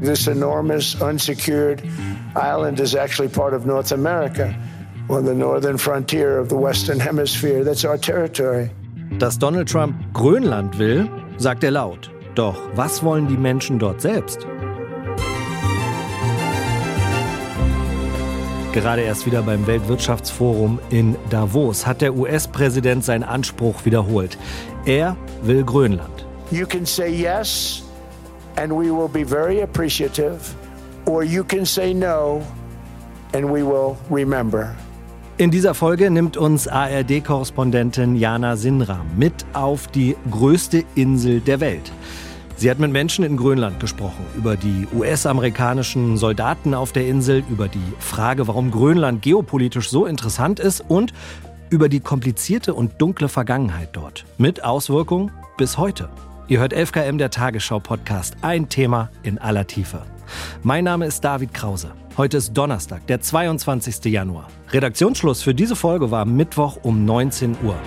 This enormous unsecured island is actually part of North America, on the northern frontier of the Western Hemisphere. That's our territory. Dass Donald Trump Grönland will, sagt er laut. Doch was wollen die Menschen dort selbst? Gerade erst wieder beim Weltwirtschaftsforum in Davos hat der US-Präsident seinen Anspruch wiederholt. Er will Grönland. You can say yes and we will be very appreciative, or you can say no and we will remember. In dieser Folge nimmt uns ARD-Korrespondentin Jana Sinram mit auf die größte Insel der Welt. Sie hat mit Menschen in Grönland gesprochen, über die US-amerikanischen Soldaten auf der Insel, über die Frage, warum Grönland geopolitisch so interessant ist und über die komplizierte und dunkle Vergangenheit dort. Mit Auswirkungen bis heute. Ihr hört 11KM, der Tagesschau-Podcast. Ein Thema in aller Tiefe. Mein Name ist David Krause. Heute ist Donnerstag, der 22. Januar. Redaktionsschluss für diese Folge war Mittwoch um 19 Uhr.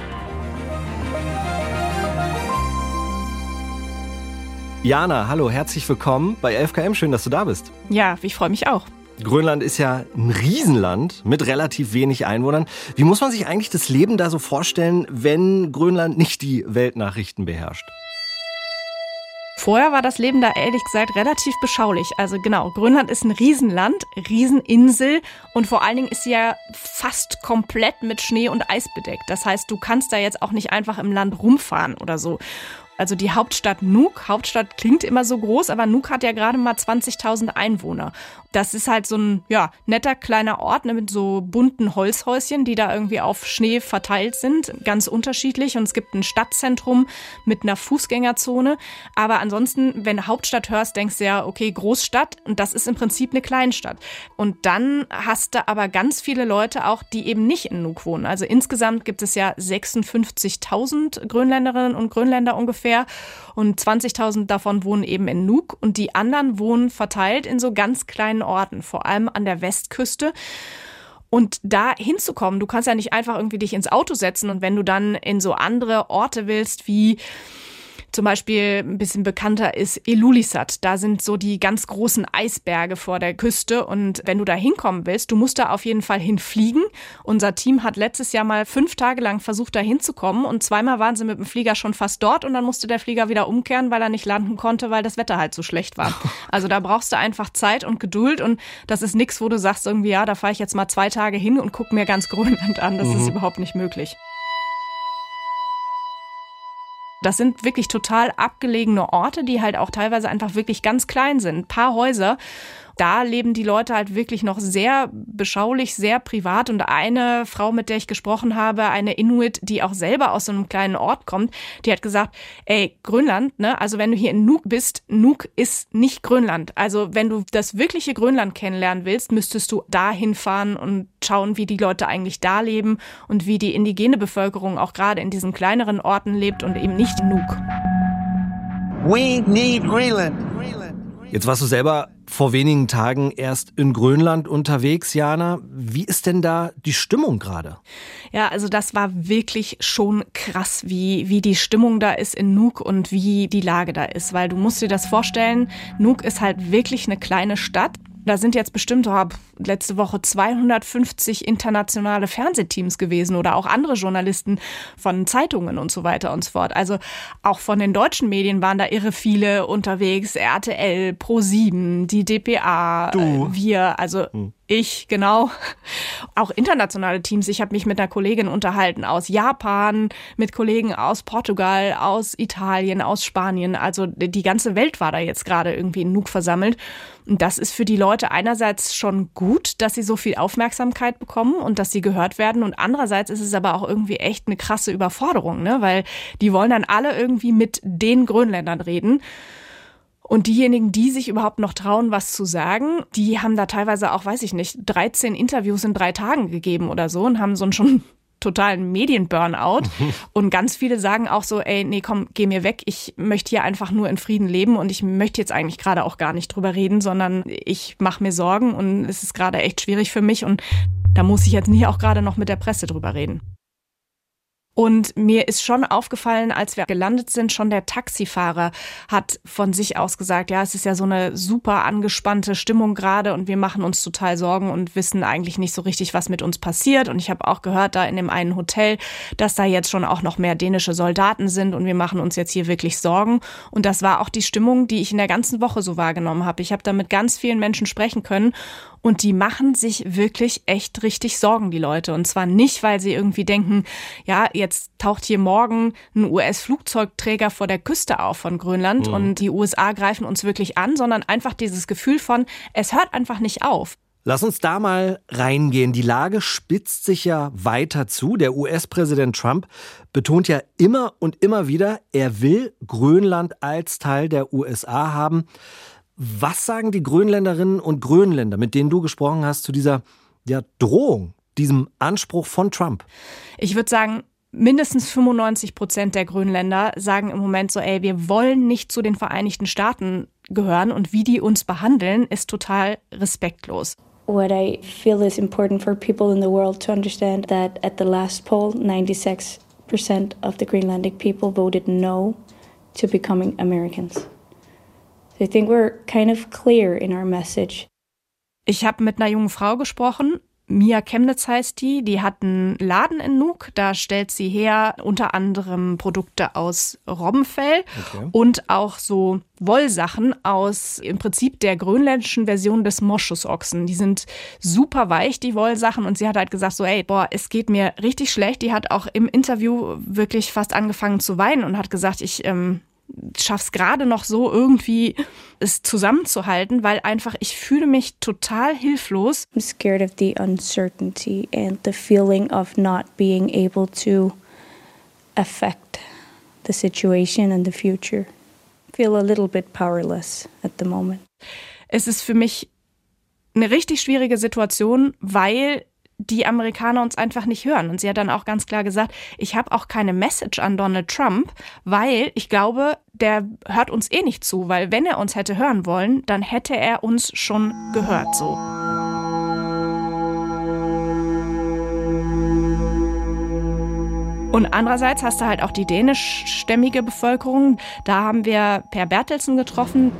Jana, hallo, herzlich willkommen bei 11KM. Schön, dass du da bist. Ja, ich freue mich auch. Grönland ist ja ein Riesenland mit relativ wenig Einwohnern. Wie muss man sich eigentlich das Leben da so vorstellen, wenn Grönland nicht die Weltnachrichten beherrscht? Vorher war das Leben da ehrlich gesagt relativ beschaulich. Also genau, Grönland ist ein Riesenland, Rieseninsel und vor allen Dingen ist sie ja fast komplett mit Schnee und Eis bedeckt. Das heißt, du kannst da jetzt auch nicht einfach im Land rumfahren oder so. Also die Hauptstadt Nuuk, Hauptstadt klingt immer so groß, aber Nuuk hat ja gerade mal 20.000 Einwohner. Das ist halt so ein netter kleiner Ort mit so bunten Holzhäuschen, die da irgendwie auf Schnee verteilt sind, ganz unterschiedlich. Und es gibt ein Stadtzentrum mit einer Fußgängerzone. Aber ansonsten, wenn du Hauptstadt hörst, denkst du ja, okay, Großstadt. Und das ist im Prinzip eine Kleinstadt. Und dann hast du aber ganz viele Leute auch, die eben nicht in Nuuk wohnen. Also insgesamt gibt es ja 56.000 Grönländerinnen und Grönländer ungefähr. Und 20.000 davon wohnen eben in Nuuk und die anderen wohnen verteilt in so ganz kleinen Orten, vor allem an der Westküste. Und da hinzukommen, du kannst ja nicht einfach irgendwie dich ins Auto setzen und wenn du dann in so andere Orte willst, wie zum Beispiel ein bisschen bekannter ist Ilulissat. Da sind so die ganz großen Eisberge vor der Küste. Und wenn du da hinkommen willst, du musst da auf jeden Fall hinfliegen. Unser Team hat letztes Jahr mal 5 Tage lang versucht, da hinzukommen. Und zweimal waren sie mit dem Flieger schon fast dort. Und dann musste der Flieger wieder umkehren, weil er nicht landen konnte, weil das Wetter halt so schlecht war. Also da brauchst du einfach Zeit und Geduld. Und das ist nichts, wo du sagst irgendwie, ja, da fahre ich jetzt mal 2 Tage hin und gucke mir ganz Grönland an. Das ist überhaupt nicht möglich. Das sind wirklich total abgelegene Orte, die halt auch teilweise einfach wirklich ganz klein sind. Ein paar Häuser. Da leben die Leute halt wirklich noch sehr beschaulich, sehr privat. Und eine Frau, mit der ich gesprochen habe, eine Inuit, die auch selber aus so einem kleinen Ort kommt, die hat gesagt, ey, Grönland, ne? Also wenn du hier in Nuuk bist, Nuuk ist nicht Grönland. Also wenn du das wirkliche Grönland kennenlernen willst, müsstest du da hinfahren und schauen, wie die Leute eigentlich da leben und wie die indigene Bevölkerung auch gerade in diesen kleineren Orten lebt und eben nicht in Nuuk. We need Greenland. Jetzt warst du selber vor wenigen Tagen erst in Grönland unterwegs, Jana. Wie ist denn da die Stimmung gerade? Ja, also das war wirklich schon krass, wie die Stimmung da ist in Nuuk und wie die Lage da ist. Weil du musst dir das vorstellen, Nuuk ist halt wirklich eine kleine Stadt. Da sind jetzt bestimmt letzte Woche 250 internationale Fernsehteams gewesen oder auch andere Journalisten von Zeitungen und so weiter und so fort. Also auch von den deutschen Medien waren da irre viele unterwegs. RTL, Pro7, die dpa, wir, also ich, genau. Auch internationale Teams. Ich habe mich mit einer Kollegin unterhalten aus Japan, mit Kollegen aus Portugal, aus Italien, aus Spanien. Also die ganze Welt war da jetzt gerade irgendwie in Nuuk versammelt. Und das ist für die Leute einerseits schon gut, dass sie so viel Aufmerksamkeit bekommen und dass sie gehört werden. Und andererseits ist es aber auch irgendwie echt eine krasse Überforderung, ne? Weil die wollen dann alle irgendwie mit den Grönländern reden. Und diejenigen, die sich überhaupt noch trauen, was zu sagen, die haben da teilweise auch, 13 Interviews in 3 Tagen gegeben oder so und haben so einen schon totalen Medien-Burnout. Und ganz viele sagen auch so, ey, nee, komm, geh mir weg. Ich möchte hier einfach nur in Frieden leben und ich möchte jetzt eigentlich gerade auch gar nicht drüber reden, sondern ich mache mir Sorgen und es ist gerade echt schwierig für mich und da muss ich jetzt nicht auch gerade noch mit der Presse drüber reden. Und mir ist schon aufgefallen, als wir gelandet sind, schon der Taxifahrer hat von sich aus gesagt, ja, es ist ja so eine super angespannte Stimmung gerade und wir machen uns total Sorgen und wissen eigentlich nicht so richtig, was mit uns passiert. Und ich habe auch gehört, da in dem einen Hotel, dass da jetzt schon auch noch mehr dänische Soldaten sind und wir machen uns jetzt hier wirklich Sorgen. Und das war auch die Stimmung, die ich in der ganzen Woche so wahrgenommen habe. Ich habe da mit ganz vielen Menschen sprechen können. Und die machen sich wirklich echt richtig Sorgen, die Leute. Und zwar nicht, weil sie irgendwie denken, ja, jetzt taucht hier morgen ein US-Flugzeugträger vor der Küste auf von Grönland und die USA greifen uns wirklich an, sondern einfach dieses Gefühl von, es hört einfach nicht auf. Lass uns da mal reingehen. Die Lage spitzt sich ja weiter zu. Der US-Präsident Trump betont ja immer und immer wieder, er will Grönland als Teil der USA haben. Was sagen die Grönländerinnen und Grönländer, mit denen du gesprochen hast, zu dieser Drohung, diesem Anspruch von Trump? Ich würde sagen, mindestens 95% der Grönländer sagen im Moment so, wir wollen nicht zu den Vereinigten Staaten gehören und wie die uns behandeln, ist total respektlos. What I feel is important for people in the world to understand that at the last poll, 96% of the Greenlandic people voted no to becoming Americans. I think we're kind of clear in our message. Ich habe mit einer jungen Frau gesprochen, Mia Chemnitz heißt die hat einen Laden in Nuuk, da stellt sie her unter anderem Produkte aus Robbenfell und auch so Wollsachen aus im Prinzip der grönländischen Version des Moschusochsen. Die sind super weich, die Wollsachen, und sie hat halt gesagt so, es geht mir richtig schlecht. Die hat auch im Interview wirklich fast angefangen zu weinen und hat gesagt, ich schaff's gerade noch so irgendwie es zusammenzuhalten, weil einfach ich fühle mich total hilflos. I'm scared of the uncertainty and the feeling of not being able to affect the situation and the future. I feel a little bit powerless at the moment. Es ist für mich eine richtig schwierige Situation, weil die Amerikaner uns einfach nicht hören. Und sie hat dann auch ganz klar gesagt, ich habe auch keine Message an Donald Trump, weil ich glaube, der hört uns eh nicht zu, weil wenn er uns hätte hören wollen, dann hätte er uns schon gehört so. Und andererseits hast du halt auch die dänischstämmige Bevölkerung. Da haben wir Per Bertelsen getroffen.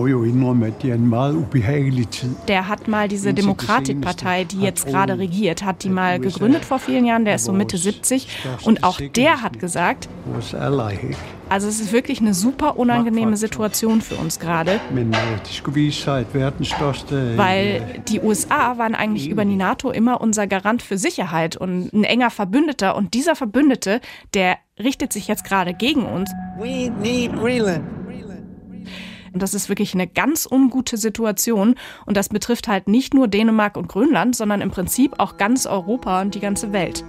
Der hat mal diese Demokratikpartei, die jetzt gerade regiert, hat die mal gegründet vor vielen Jahren. Der ist so Mitte 70. Und auch der hat gesagt, also es ist wirklich eine super unangenehme Situation für uns gerade. Weil die USA waren eigentlich über die NATO immer unser Garant für Sicherheit und ein enger Verbündeter. Und dieser Verbündete, der richtet sich jetzt gerade gegen uns. We need Greenland. Und das ist wirklich eine ganz ungute Situation. Und das betrifft halt nicht nur Dänemark und Grönland, sondern im Prinzip auch ganz Europa und die ganze Welt.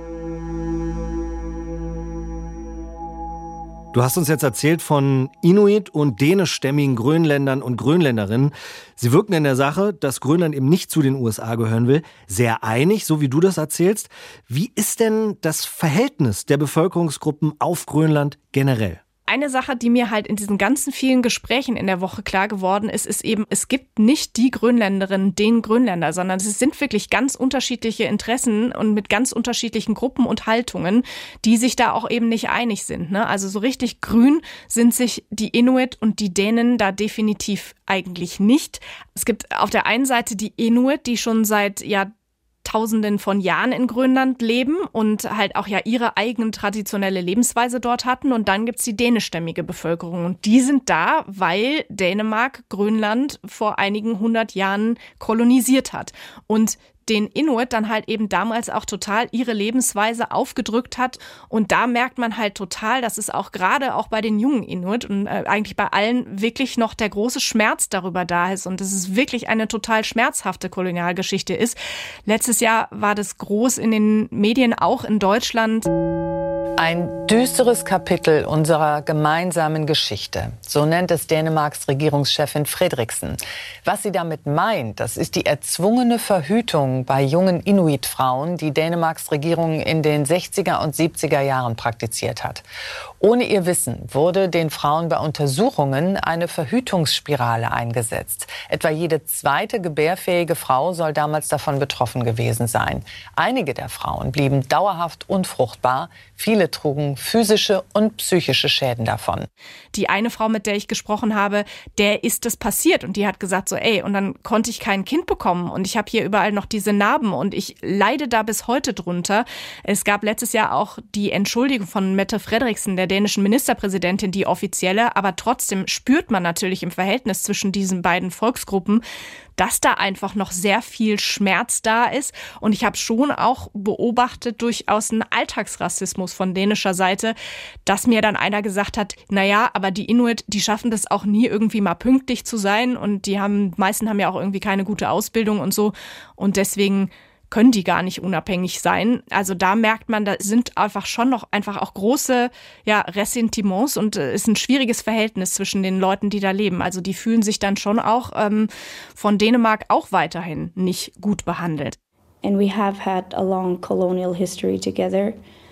Du hast uns jetzt erzählt von Inuit und dänischstämmigen Grönländern und Grönländerinnen. Sie wirken in der Sache, dass Grönland eben nicht zu den USA gehören will, sehr einig, so wie du das erzählst. Wie ist denn das Verhältnis der Bevölkerungsgruppen auf Grönland generell? Eine Sache, die mir halt in diesen ganzen vielen Gesprächen in der Woche klar geworden ist, ist eben, es gibt nicht die Grönländerin, den Grönländer, sondern es sind wirklich ganz unterschiedliche Interessen und mit ganz unterschiedlichen Gruppen und Haltungen, die sich da auch eben nicht einig sind, ne? Also so richtig grün sind sich die Inuit und die Dänen da definitiv eigentlich nicht. Es gibt auf der einen Seite die Inuit, die schon seit Tausenden von Jahren in Grönland leben und halt auch ihre eigene traditionelle Lebensweise dort hatten. Und dann gibt's die dänischstämmige Bevölkerung. Und die sind da, weil Dänemark Grönland vor einigen 100 Jahren kolonisiert hat. Und den Inuit dann halt eben damals auch total ihre Lebensweise aufgedrückt hat. Und da merkt man halt total, dass es auch gerade auch bei den jungen Inuit und eigentlich bei allen wirklich noch der große Schmerz darüber da ist. Und dass es wirklich eine total schmerzhafte Kolonialgeschichte ist. Letztes Jahr war das groß in den Medien, auch in Deutschland. Ein düsteres Kapitel unserer gemeinsamen Geschichte. So nennt es Dänemarks Regierungschefin Frederiksen. Was sie damit meint, das ist die erzwungene Verhütung bei jungen Inuit-Frauen, die Dänemarks Regierung in den 60er und 70er Jahren praktiziert hat. Ohne ihr Wissen wurde den Frauen bei Untersuchungen eine Verhütungsspirale eingesetzt. Etwa jede zweite gebärfähige Frau soll damals davon betroffen gewesen sein. Einige der Frauen blieben dauerhaft unfruchtbar. Viele trugen physische und psychische Schäden davon. Die eine Frau, mit der ich gesprochen habe, der ist das passiert und die hat gesagt so, und dann konnte ich kein Kind bekommen und ich habe hier überall noch diese Narben und ich leide da bis heute drunter. Es gab letztes Jahr auch die Entschuldigung von Mette Frederiksen, der dänischen Ministerpräsidentin, die offizielle, aber trotzdem spürt man natürlich im Verhältnis zwischen diesen beiden Volksgruppen, dass da einfach noch sehr viel Schmerz da ist. Und ich habe schon auch beobachtet, durchaus einen Alltagsrassismus von dänischer Seite, dass mir dann einer gesagt hat, naja, aber die Inuit, die schaffen das auch nie irgendwie mal pünktlich zu sein und die meisten haben ja auch irgendwie keine gute Ausbildung und so und deswegen können die gar nicht unabhängig sein. Also da merkt man, da sind einfach schon noch einfach auch große Ressentiments und ist ein schwieriges Verhältnis zwischen den Leuten, die da leben. Also die fühlen sich dann schon auch von Dänemark auch weiterhin nicht gut behandelt. And we have had a long colonial history together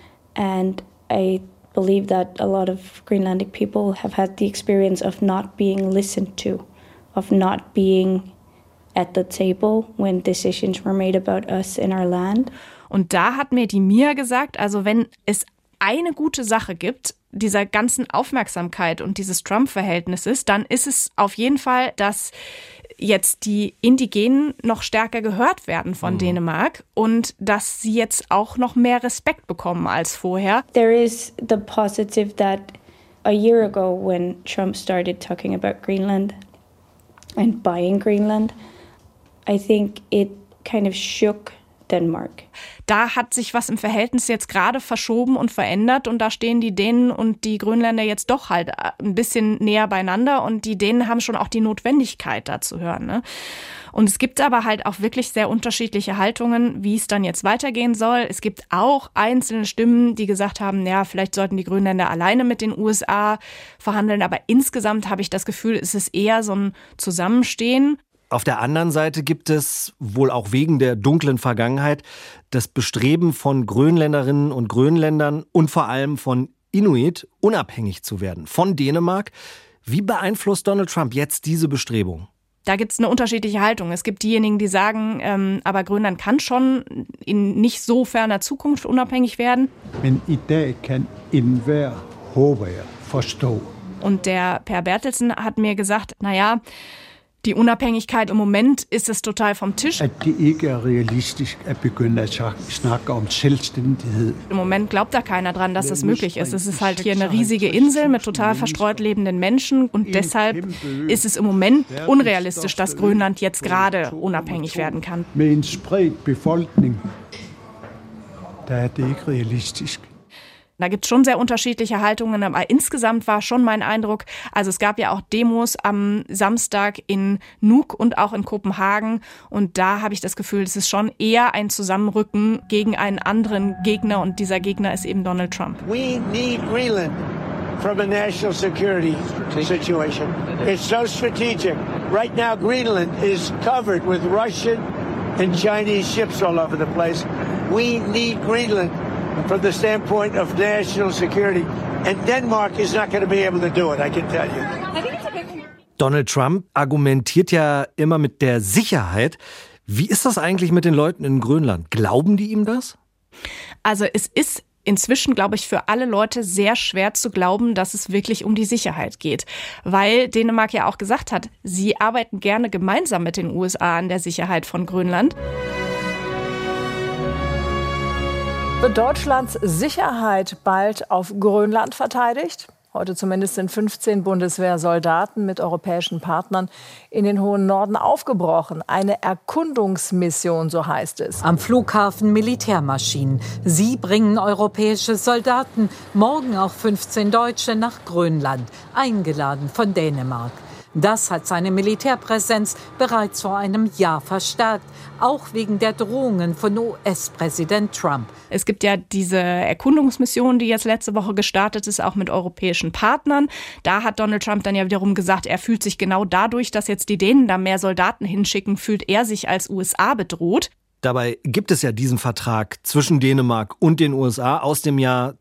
and I believe that a lot of Greenlandic people have had the experience of not being listened to, of not being at the table when decisions were made about us in our land. Und da hat mir die Mia gesagt, also wenn es eine gute Sache gibt, dieser ganzen Aufmerksamkeit und dieses Trump-Verhältnisses, dann ist es auf jeden Fall, dass jetzt die Indigenen noch stärker gehört werden von Dänemark und dass sie jetzt auch noch mehr Respekt bekommen als vorher. There is the positive that a year ago when Trump started talking about Greenland and buying Greenland, I think it kind of shook Denmark. Da hat sich was im Verhältnis jetzt gerade verschoben und verändert und da stehen die Dänen und die Grönländer jetzt doch halt ein bisschen näher beieinander und die Dänen haben schon auch die Notwendigkeit, da zu hören, ne? Und es gibt aber halt auch wirklich sehr unterschiedliche Haltungen, wie es dann jetzt weitergehen soll. Es gibt auch einzelne Stimmen, die gesagt haben, ja, vielleicht sollten die Grönländer alleine mit den USA verhandeln, aber insgesamt habe ich das Gefühl, es ist eher so ein Zusammenstehen. Auf der anderen Seite gibt es, wohl auch wegen der dunklen Vergangenheit, das Bestreben von Grönländerinnen und Grönländern und vor allem von Inuit, unabhängig zu werden von Dänemark. Wie beeinflusst Donald Trump jetzt diese Bestrebung? Da gibt es eine unterschiedliche Haltung. Es gibt diejenigen, die sagen, aber Grönland kann schon in nicht so ferner Zukunft unabhängig werden. Men i dag kan enhver, håber jeg, forstå. Und der Per Bertelsen hat mir gesagt, naja, die Unabhängigkeit im Moment ist es total vom Tisch. At det ikke er realistisk at begynde at snakke om selvstændighed. Im Moment glaubt da keiner dran, dass das möglich ist. Es ist halt hier eine riesige Insel mit total verstreut lebenden Menschen und deshalb ist es im Moment unrealistisch, dass Grönland jetzt gerade unabhängig werden kann. Med en spredt befolkning, da er det ikke realistisk. Da gibt es schon sehr unterschiedliche Haltungen, aber insgesamt war schon mein Eindruck, also es gab ja auch Demos am Samstag in Nuuk und auch in Kopenhagen und da habe ich das Gefühl, es ist schon eher ein Zusammenrücken gegen einen anderen Gegner und dieser Gegner ist eben Donald Trump. We need Greenland from a national security situation. It's so strategic. Right now Greenland is covered with Russian and Chinese ships all over the place. We need Greenland from the standpoint of national security. And Denmark is not going to be able to do it, I can tell you. Donald Trump argumentiert ja immer mit der Sicherheit. Wie ist das eigentlich mit den Leuten in Grönland? Glauben die ihm das? Also es ist inzwischen, glaube ich, für alle Leute sehr schwer zu glauben, dass es wirklich um die Sicherheit geht. Weil Dänemark ja auch gesagt hat, sie arbeiten gerne gemeinsam mit den USA an der Sicherheit von Grönland. Wird Deutschlands Sicherheit bald auf Grönland verteidigt? Heute zumindest sind 15 Bundeswehrsoldaten mit europäischen Partnern in den hohen Norden aufgebrochen. Eine Erkundungsmission, so heißt es. Am Flughafen Militärmaschinen. Sie bringen europäische Soldaten, morgen auch 15 Deutsche nach Grönland, eingeladen von Dänemark. Das hat seine Militärpräsenz bereits vor einem Jahr verstärkt, auch wegen der Drohungen von US-Präsident Trump. Es gibt ja diese Erkundungsmission, die jetzt letzte Woche gestartet ist, auch mit europäischen Partnern. Da hat Donald Trump dann ja wiederum gesagt, er fühlt sich genau dadurch, dass jetzt die Dänen da mehr Soldaten hinschicken, fühlt er sich als USA bedroht. Dabei gibt es ja diesen Vertrag zwischen Dänemark und den USA aus dem Jahr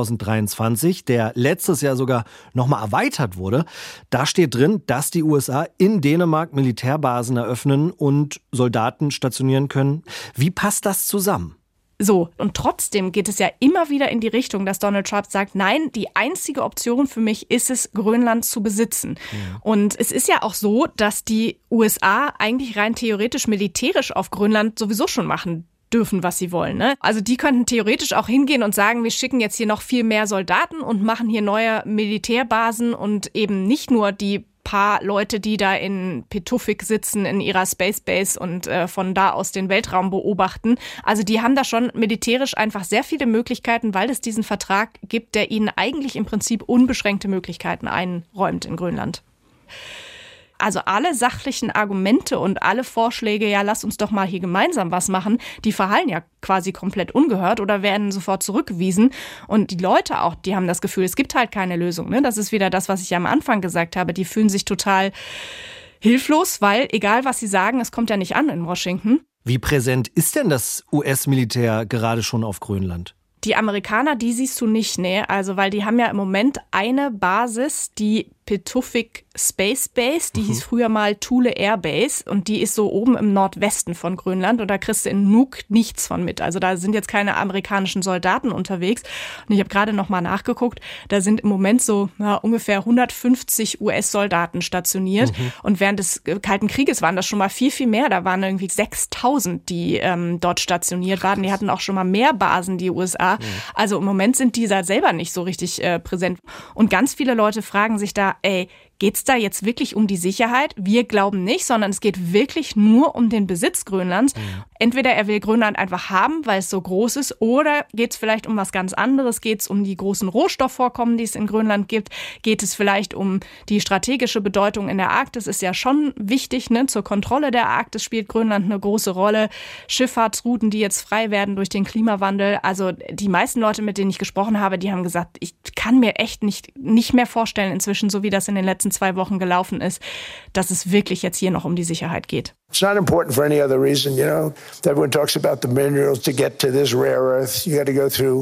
2023, der letztes Jahr sogar nochmal erweitert wurde. Da steht drin, dass die USA in Dänemark Militärbasen eröffnen und Soldaten stationieren können. Wie passt das zusammen? So, und trotzdem geht es ja immer wieder in die Richtung, dass Donald Trump sagt, nein, die einzige Option für mich ist es, Grönland zu besitzen. Ja. Und es ist ja auch so, dass die USA eigentlich rein theoretisch militärisch auf Grönland sowieso schon machen dürfen, was sie wollen. Ne? Also die könnten theoretisch auch hingehen und sagen, wir schicken jetzt hier noch viel mehr Soldaten und machen hier neue Militärbasen und eben nicht nur die paar Leute, die da in Pituffik sitzen, in ihrer Space Base und von da aus den Weltraum beobachten. Also die haben da schon militärisch einfach sehr viele Möglichkeiten, weil es diesen Vertrag gibt, der ihnen eigentlich im Prinzip unbeschränkte Möglichkeiten einräumt in Grönland. Also alle sachlichen Argumente und alle Vorschläge, ja, lass uns doch mal hier gemeinsam was machen, die verhallen ja quasi komplett ungehört oder werden sofort zurückgewiesen. Und die Leute auch, die haben das Gefühl, es gibt halt keine Lösung. Ne? Das ist wieder das, was ich ja am Anfang gesagt habe. Die fühlen sich total hilflos, weil egal was sie sagen, es kommt ja nicht an in Washington. Wie präsent ist denn das US-Militär gerade schon auf Grönland? Die Amerikaner, die siehst du nicht, ne? Also, weil die haben ja im Moment eine Basis, die Pituffik Space Base, die hieß früher mal Thule Air Base und die ist so oben im Nordwesten von Grönland und da kriegst du in Nuuk nichts von mit. Also da sind jetzt keine amerikanischen Soldaten unterwegs und ich habe gerade noch mal nachgeguckt, da sind im Moment so ungefähr 150 US-Soldaten stationiert und während des Kalten Krieges waren das schon mal viel, viel mehr. Da waren irgendwie 6.000, die dort stationiert waren. Die hatten auch schon mal mehr Basen, die USA. Also im Moment sind die da selber nicht so richtig präsent. Und ganz viele Leute fragen sich da, geht's da jetzt wirklich um die Sicherheit? Wir glauben nicht, sondern es geht wirklich nur um den Besitz Grönlands. Entweder er will Grönland einfach haben, weil es so groß ist, oder geht es vielleicht um was ganz anderes? Geht es um die großen Rohstoffvorkommen, die es in Grönland gibt? Geht es vielleicht um die strategische Bedeutung in der Arktis? Ist ja schon wichtig, ne? Zur Kontrolle der Arktis spielt Grönland eine große Rolle. Schifffahrtsrouten, die jetzt frei werden durch den Klimawandel. Also die meisten Leute, mit denen ich gesprochen habe, die haben gesagt, ich kann mir echt nicht mehr vorstellen inzwischen, so wie das in den letzten 2 Wochen gelaufen ist, dass es wirklich jetzt hier noch um die Sicherheit geht. It's not important for any other reason, you know. Everyone talks about the minerals to get to this rare earth. You got to go through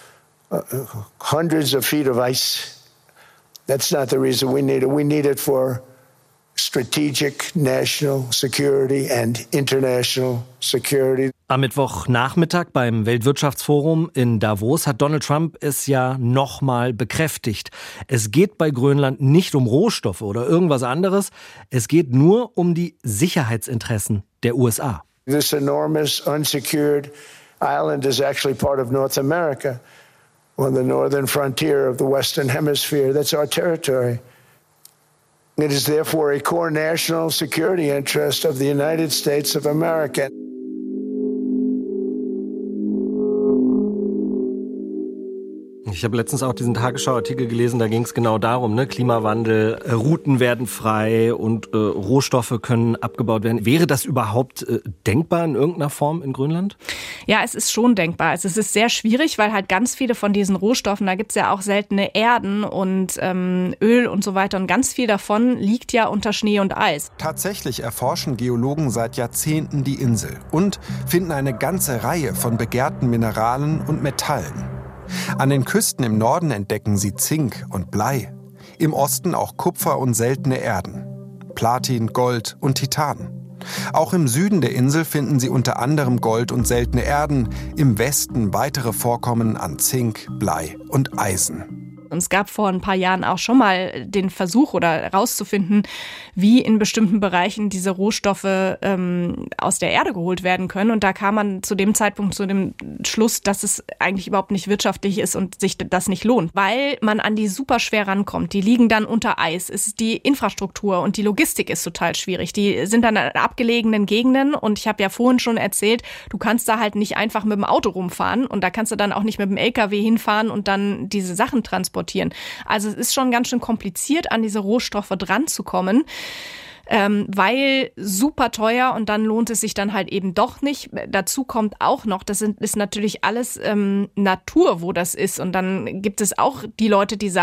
hundreds of feet of ice. That's not the reason we need it. We need it for strategic national security and international security. Am Mittwochnachmittag beim Weltwirtschaftsforum in Davos hat Donald Trump es ja nochmal bekräftigt. Es geht bei Grönland nicht um Rohstoffe oder irgendwas anderes. Es geht nur um die Sicherheitsinteressen der USA. This enormous unsecured island is actually part of North America, on the northern frontier of the Western Hemisphere. That's our territory. It is therefore a core national security interest of the United States of America. Ich habe letztens auch diesen Tagesschau-Artikel gelesen, da ging es genau darum, ne? Klimawandel, Routen werden frei und Rohstoffe können abgebaut werden. Wäre das überhaupt denkbar in irgendeiner Form in Grönland? Ja, es ist schon denkbar. Es ist sehr schwierig, weil halt ganz viele von diesen Rohstoffen, da gibt's ja auch seltene Erden und Öl und so weiter und ganz viel davon liegt ja unter Schnee und Eis. Tatsächlich erforschen Geologen seit Jahrzehnten die Insel und finden eine ganze Reihe von begehrten Mineralen und Metallen. An den Küsten im Norden entdecken sie Zink und Blei, im Osten auch Kupfer und seltene Erden, Platin, Gold und Titan. Auch im Süden der Insel finden sie unter anderem Gold und seltene Erden, im Westen weitere Vorkommen an Zink, Blei und Eisen. Und es gab vor ein paar Jahren auch schon mal den Versuch oder herauszufinden, wie in bestimmten Bereichen diese Rohstoffe aus der Erde geholt werden können. Und da kam man zu dem Zeitpunkt zu dem Schluss, dass es eigentlich überhaupt nicht wirtschaftlich ist und sich das nicht lohnt, weil man an die super schwer rankommt. Die liegen dann unter Eis. Es ist die Infrastruktur und die Logistik ist total schwierig. Die sind dann in abgelegenen Gegenden und ich habe ja vorhin schon erzählt, du kannst da halt nicht einfach mit dem Auto rumfahren und da kannst du dann auch nicht mit dem LKW hinfahren und dann diese Sachen transportieren. Also es ist schon ganz schön kompliziert, an diese Rohstoffe dran zu kommen, weil super teuer und dann lohnt es sich dann halt eben doch nicht. Dazu kommt auch noch, ist natürlich alles Natur, wo das ist und dann gibt es auch die Leute, die sagen,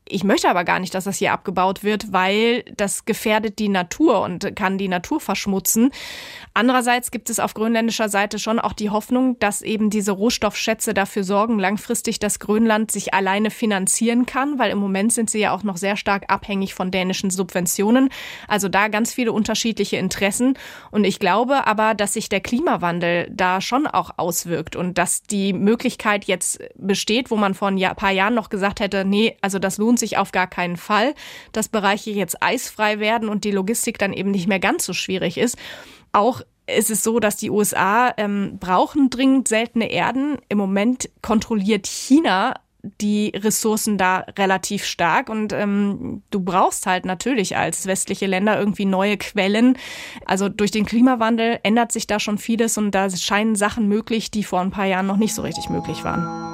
Ich möchte aber gar nicht, dass das hier abgebaut wird, weil das gefährdet die Natur und kann die Natur verschmutzen. Andererseits gibt es auf grönländischer Seite schon auch die Hoffnung, dass eben diese Rohstoffschätze dafür sorgen, langfristig, dass Grönland sich alleine finanzieren kann, weil im Moment sind sie ja auch noch sehr stark abhängig von dänischen Subventionen. Also da ganz viele unterschiedliche Interessen. Und ich glaube aber, dass sich der Klimawandel da schon auch auswirkt und dass die Möglichkeit jetzt besteht, wo man vor ein paar Jahren noch gesagt hätte, nee, also das lohnt sich auf gar keinen Fall, dass Bereiche jetzt eisfrei werden und die Logistik dann eben nicht mehr ganz so schwierig ist. Auch ist es so, dass die USA brauchen dringend seltene Erden. Im Moment kontrolliert China die Ressourcen da relativ stark und du brauchst halt natürlich als westliche Länder irgendwie neue Quellen. Also durch den Klimawandel ändert sich da schon vieles und da scheinen Sachen möglich, die vor ein paar Jahren noch nicht so richtig möglich waren.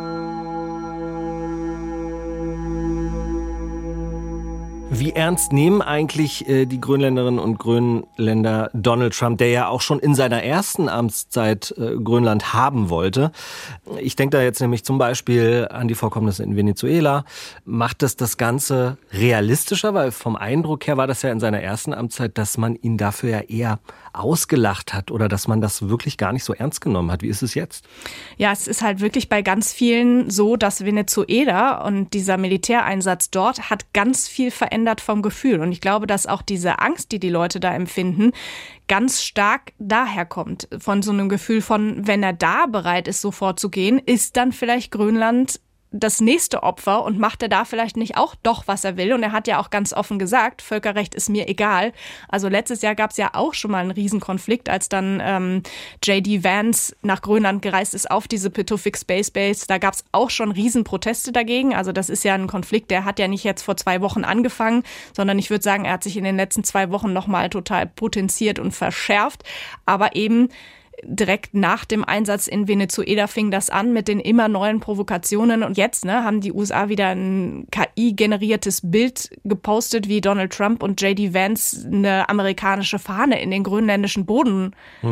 Wie ernst nehmen eigentlich die Grönländerinnen und Grönländer Donald Trump, der ja auch schon in seiner ersten Amtszeit Grönland haben wollte? Ich denke da jetzt nämlich zum Beispiel an die Vorkommnisse in Venezuela. Macht das Ganze realistischer? Weil vom Eindruck her war das ja in seiner ersten Amtszeit, dass man ihn dafür ja eher ausgelacht hat oder dass man das wirklich gar nicht so ernst genommen hat. Wie ist es jetzt? Ja, es ist halt wirklich bei ganz vielen so, dass Venezuela und dieser Militäreinsatz dort hat ganz viel verändert vom Gefühl. Und ich glaube, dass auch diese Angst, die Leute da empfinden, ganz stark daher kommt. Von so einem Gefühl von, wenn er da bereit ist, so vorzugehen, ist dann vielleicht Grönland das nächste Opfer und macht er da vielleicht nicht auch doch, was er will? Und er hat ja auch ganz offen gesagt, Völkerrecht ist mir egal. Also letztes Jahr gab es ja auch schon mal einen Riesenkonflikt, als dann J.D. Vance nach Grönland gereist ist auf diese Pituffik Space Base. Da gab es auch schon Riesenproteste dagegen. Also das ist ja ein Konflikt, der hat ja nicht jetzt vor 2 Wochen angefangen, sondern ich würde sagen, er hat sich in den letzten 2 Wochen nochmal total potenziert und verschärft. Aber eben direkt nach dem Einsatz in Venezuela fing das an mit den immer neuen Provokationen. Und jetzt haben die USA wieder ein KI-generiertes Bild gepostet, wie Donald Trump und J.D. Vance eine amerikanische Fahne in den grönländischen Boden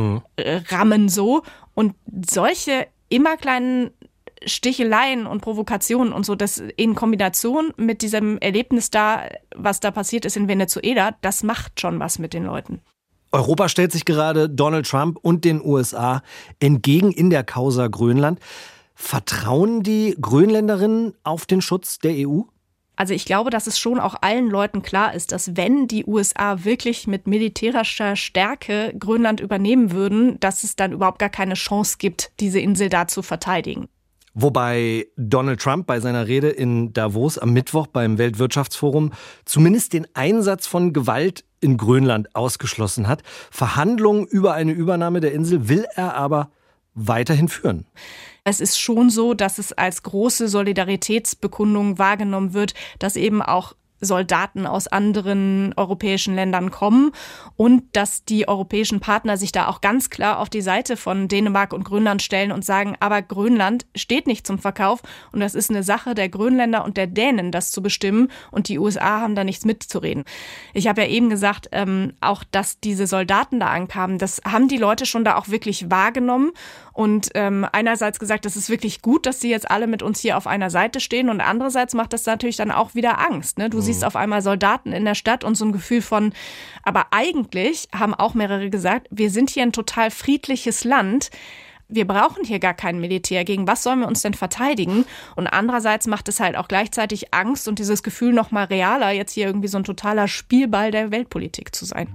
rammen so. Und solche immer kleinen Sticheleien und Provokationen und so, das in Kombination mit diesem Erlebnis da, was da passiert ist in Venezuela, das macht schon was mit den Leuten. Europa stellt sich gerade Donald Trump und den USA entgegen in der Causa Grönland. Vertrauen die Grönländerinnen auf den Schutz der EU? Also ich glaube, dass es schon auch allen Leuten klar ist, dass wenn die USA wirklich mit militärischer Stärke Grönland übernehmen würden, dass es dann überhaupt gar keine Chance gibt, diese Insel da zu verteidigen. Wobei Donald Trump bei seiner Rede in Davos am Mittwoch beim Weltwirtschaftsforum zumindest den Einsatz von Gewalt in Grönland ausgeschlossen hat. Verhandlungen über eine Übernahme der Insel will er aber weiterhin führen. Es ist schon so, dass es als große Solidaritätsbekundung wahrgenommen wird, dass eben auch Soldaten aus anderen europäischen Ländern kommen und dass die europäischen Partner sich da auch ganz klar auf die Seite von Dänemark und Grönland stellen und sagen, aber Grönland steht nicht zum Verkauf und das ist eine Sache der Grönländer und der Dänen, das zu bestimmen und die USA haben da nichts mitzureden. Ich habe ja eben gesagt, auch dass diese Soldaten da ankamen, das haben die Leute schon da auch wirklich wahrgenommen und einerseits gesagt, das ist wirklich gut, dass sie jetzt alle mit uns hier auf einer Seite stehen und andererseits macht das natürlich dann auch wieder Angst, ne? Du siehst auf einmal Soldaten in der Stadt und so ein Gefühl von, aber eigentlich haben auch mehrere gesagt, wir sind hier ein total friedliches Land, wir brauchen hier gar kein Militär, gegen was sollen wir uns denn verteidigen? Und andererseits macht es halt auch gleichzeitig Angst und dieses Gefühl noch mal realer, jetzt hier irgendwie so ein totaler Spielball der Weltpolitik zu sein.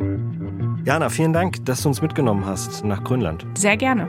Jana, vielen Dank, dass du uns mitgenommen hast nach Grönland. Sehr gerne.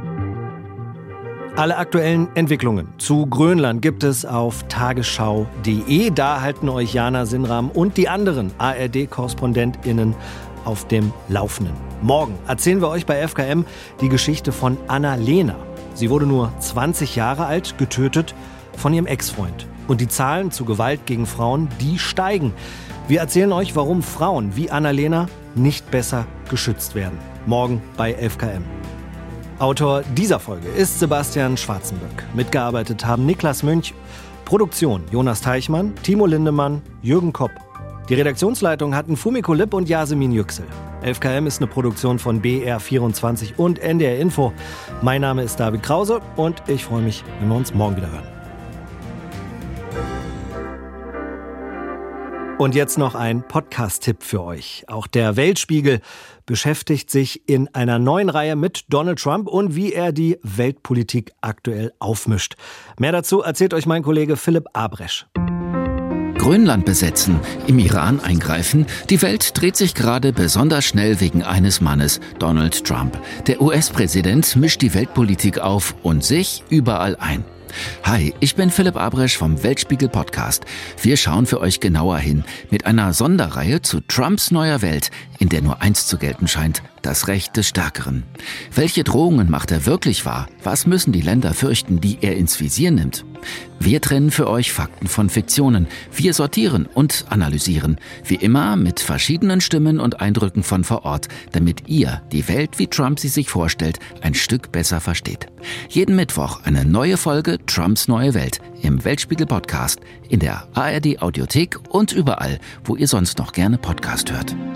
Alle aktuellen Entwicklungen zu Grönland gibt es auf tagesschau.de. Da halten euch Jana Sinram und die anderen ARD-KorrespondentInnen auf dem Laufenden. Morgen erzählen wir euch bei FKM die Geschichte von Anna-Lena. Sie wurde nur 20 Jahre alt, getötet von ihrem Ex-Freund. Und die Zahlen zu Gewalt gegen Frauen, die steigen. Wir erzählen euch, warum Frauen wie Anna-Lena nicht besser geschützt werden. Morgen bei FKM. Autor dieser Folge ist Sebastian Schwarzenböck. Mitgearbeitet haben Niklas Münch, Produktion Jonas Teichmann, Timo Lindemann, Jürgen Kopp. Die Redaktionsleitung hatten Fumiko Lipp und Yasemin Yüksel. FKM ist eine Produktion von BR24 und NDR Info. Mein Name ist David Krause und ich freue mich, wenn wir uns morgen wieder hören. Und jetzt noch ein Podcast-Tipp für euch. Auch der Weltspiegel beschäftigt sich in einer neuen Reihe mit Donald Trump und wie er die Weltpolitik aktuell aufmischt. Mehr dazu erzählt euch mein Kollege Philipp Abresch. Grönland besetzen, im Iran eingreifen. Die Welt dreht sich gerade besonders schnell wegen eines Mannes, Donald Trump. Der US-Präsident mischt die Weltpolitik auf und sich überall ein. Hi, ich bin Philipp Abresch vom Weltspiegel Podcast. Wir schauen für euch genauer hin mit einer Sonderreihe zu Trumps neuer Welt, in der nur eins zu gelten scheint: das Recht des Stärkeren. Welche Drohungen macht er wirklich wahr? Was müssen die Länder fürchten, die er ins Visier nimmt? Wir trennen für euch Fakten von Fiktionen. Wir sortieren und analysieren. Wie immer mit verschiedenen Stimmen und Eindrücken von vor Ort, damit ihr die Welt, wie Trump sie sich vorstellt, ein Stück besser versteht. Jeden Mittwoch eine neue Folge Trumps neue Welt im Weltspiegel Podcast, in der ARD Audiothek und überall, wo ihr sonst noch gerne Podcast hört.